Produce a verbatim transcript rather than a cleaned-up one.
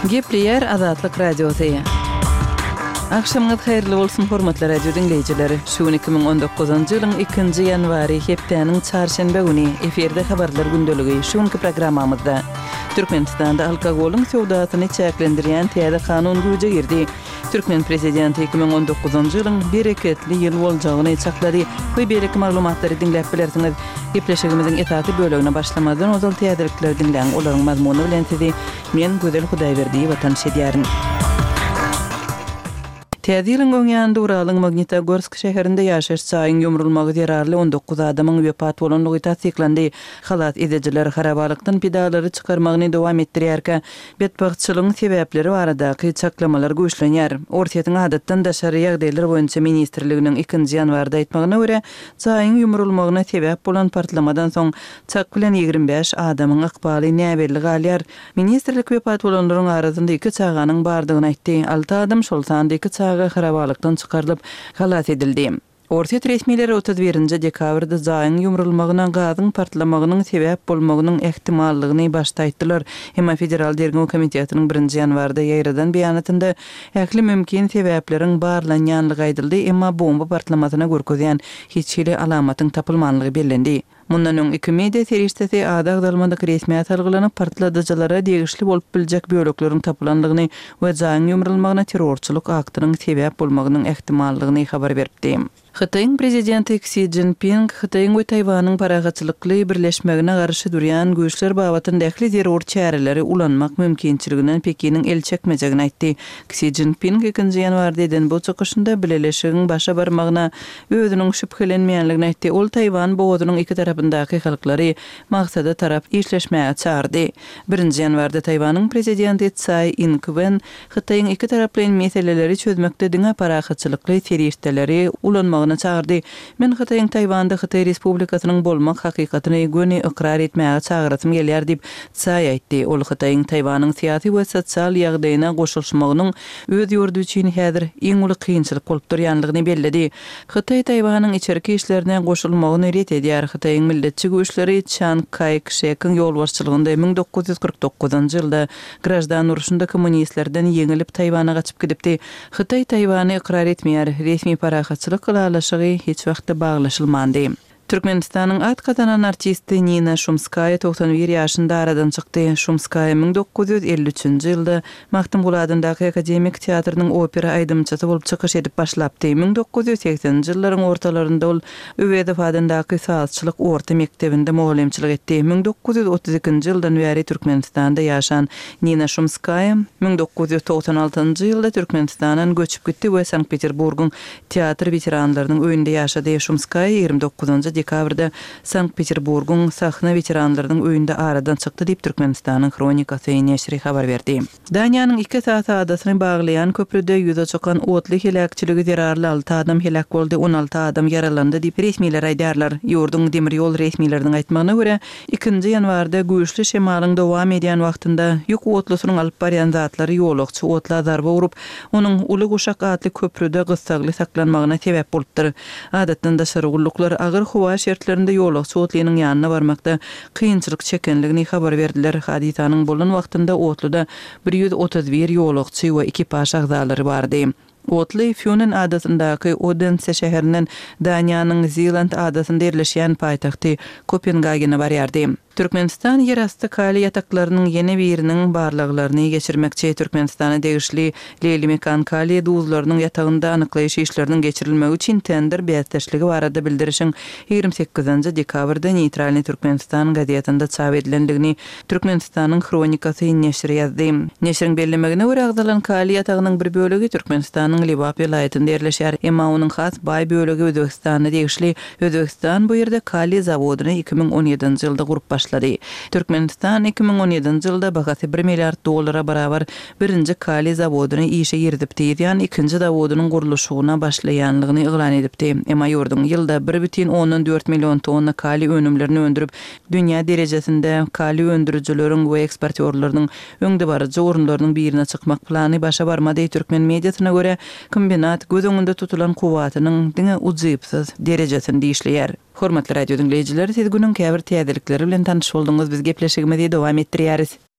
Gepleyer Azatlyk Radiosu. Akşamınız hayırlı bolsun hormatly radio dinleyijileri. Şu iki ming on dokuzuncu ýylyň ikinji ýanwary hepdeniň çarşembe güni eferde habarlar gündöligi şuňky programmamyzda Türkmenistanda alkogolun sowdatyny çäklendirýän täze kanun güýje girdi. Türkmen prezidenti iki ming on dokuzuncu ýylyň bereketli ýyl boljagyny çaklady. Bu bereki maglumatlary dinläp bilersiňiz. Gepleşigimiziň etaty bölegine başlamadan ozal täzelikler dinläň olaryň mazmuny bilen sizi men Gözel Hudaýberdi watan şedýärim. Täzeliň öňýände Uralyň Magnitogorsk şäherinde ýaşaş çaýyň ýumrulmagy derarly on dokuz adamyň wepat bolanlygy tasdiklendi. Halat edejiler harabalykdan pedalary çykarmagyny dowam etdirýärkä, betbagtçylygyň sebäpleri baradaky çaklamalar güýçlenýär. Ortaýatyň adatdan daşary ýagdaýlar boýunça ministrliginiň ikinji ýanwarda aýtmagyna görä, çaýyň ýumrulmagyna sebäp bolan partlamadan soň çak bilen ýigrim beş adamyň ykbaly näberli galýar. Ministrlik wepat bolanlaryň arasynda iki çaganyň bardygyny aýtdy. Alty adam şol sanda iki harabalykdan çykarylyp halat edildi. Ortaýat resmileri otuz birinji dekabrda zaýyň ýumrulmagyna gazyň partlamagynyň sebäp bolmagynyň ehtimallygyny başda aýtdylar. Hemme Federal Dergäw Komitetining birinji ýanwarda ýaýradan beýanatynda ähli mümkin sebäpleriň barlanýanlygy aýdyldy, emma bomba partlamasyna görkezýän hiç hili alamatyň tapylmanlygy bellendi. Mundan öň iki media teristesi adag dalmadaky resmiýet algylanyp partladyjylara degişli bolup biljek bölekleriň tapylanlygyny we zaýyň ýumrulmagyna terrorçylyk aktynyň sebäp bolmagynyň ehtimallygyny habar berdi. Xitoyň prezidenti Xi Jinping Xitoyň we Taýwanyň paragatçylykly birleşmegine garşy durýan güýçler babatynda ähli terror çäreleri ulanmak mümkinçiliginden Pekiniň el çekmejegini aýtdy. Xi Jinping ikinji ýanwarda eden bu çykyşynda bileleşigiň başa barmagyna özüniň şüphelenmeýänligini aýtdy. Ol Taýwan boğazynyň iki tarapyndaky halklary maksada tarap işleşmäge çağırdy. Birinji ýanwarda Taýwanyň prezidenti Tsai Ing-wen Xitoyň iki taraply meseleleri çözmekde diňe paragatçylykly terroristleri ulanmak çağırdı. Men Xitoyň Taýwanda Xitoy Respublikasynyň bolmak hakykatyny göni ikrar etmäge çağırtym gelýär diýip Tsai aýtdy. Ol Xitoyň Taýwanyň syýasy we sosial ýagdaýyna goşulmagynyň öz ýurdu üçin häzir iň uly kynçylyk bolup durýanlygyny bellidi. Xitoy Taýwanyň içerki işlerine goşulmagyny ret edýär. Xitoyň milletçi güýçleri Chiang Kai-shek'in ýolbaşçylygynda ming dokuz ýüz kırk dokuzuncu ýylda grajdan uruşunda kommunistlerden ýeňilip Taýwana gaçyp gidipdi. Xitoy Taýwany ikrar etmeýär. Resmi paragatçylyk laşygy hiç wagtda baglaşylmandy. Türkmenistanyň at katanan artisti Nina Shumskaya toksan bir ýaşynda aradan çykdy. Shumskaya ming dokuz ýüz elli üçinji ýylda Maktum Buladyndaky Akademik teatrynyň opera aýdymçysy bolup çykyş edip başlapdy. ming dokuz ýüz seksenji ýyllaryň ortalarynda ol Öwedip adyndaky sazçylyk orta mektebinde mugallimçilik etdi. ming dokuz ýüz otuz ikinji ýyldan bäri Türkmenistanda ýaşan Nina Shumskaya ming dokuz ýüz toksan altynjy ýylda Türkmenistandan göçüp gitdi we Sankt-Peterburgyň teatr veteranlarynyň öýünde ýaşady. Shumskaya ýygrimi dokuzunjy dekabrda Sankt-Peterburgyň sahna veteranlarynyň öýünde aradan çykdy diýip Türkmenistanyň Kronikasy näşri habar berdi. Daniýanyň iki saat adasyny baglayan köprüde ýüze çykan otly helakçyligi derarly alty adam helak boldy, on alty adam yaralandy diýip resmiler aýdarlar. Ýurdun demir ýol resmileriniň aýtmagyna görä, ikinji ýanwarda güýçli şemalyň dowam edýän wagtynda ýük otlusynyň alyp barýan zatlary ýolagçy otla zarba urup, onuň uly guşak atly köprüde gysagly saklanmagyna sebäp bolupdyr. Adatdan da şergullikler agyr howa şertlerinde ýolagçy otlynyň ýanyna barmakda kynçylyk çekenligini habar berdiler. Hadisanyň bolan wagtynda otluda bir ýüz otuz bir ýolagçy we ekipaż agzalary bardy. Otly Funen adasyndaky Odense şäherinden Daniýanyň Zeeland adasynda ýerleşýän paýtagty Kopenhagena barýardy. Türkmenistan ýerasty kaly ýataklarynyň ýene biriniň barlyklaryny geçirmekçi. Türkmenistana degişli Leyli Mekan kaly duzlarynyň ýatagynda anyklaýyş işleriniň geçirilmegi üçin tender beýatdaşlygy barada bildirişiň ýygrimi sekizinji dekabrda Neytralny Türkmenistan gazetinde çap edilendigini Türkmenistanyň Kronikasy näşri ýazdy. Näşriň bellemegine görä agzalan kaly ýatagynyň bir bölegi Türkmenistanyň Libap vilayetinde ýerleşýär. Emma onuň has baý bölegi Özbekistana degişli. Özbekistan bu ýerde kaly zawodyny iki ming on ýedinji ýylda gurup başlady. Türkmenistan iki ming on ýedinji ýylda bahasy bir milliard dollara barabar birinji kaly zawodyny işe ýerdipdi. Ýani ikinji zawodynyň guruluşyna başlaýanlygyny eglan edipdi. Emma ýurdun ýylda bir butun onuň dört million tonna kaly önümlerini öndürüp, dünýä derejesinde kaly öndürüjileriň we eksportörleriň öňde barjy orunlarynyň birine çykmak plany başa barmady. Türkmen mediasyna görä, kombinat göz öňünde tutulan kuwatynyň diňe uzypsyz derejesinde işleýär. Hormatly radio dinleyijileri, siz günüň käbir täzelikleri bilen tanyş boldunuz. Biz gepleşigimizi dowam etdirýäris.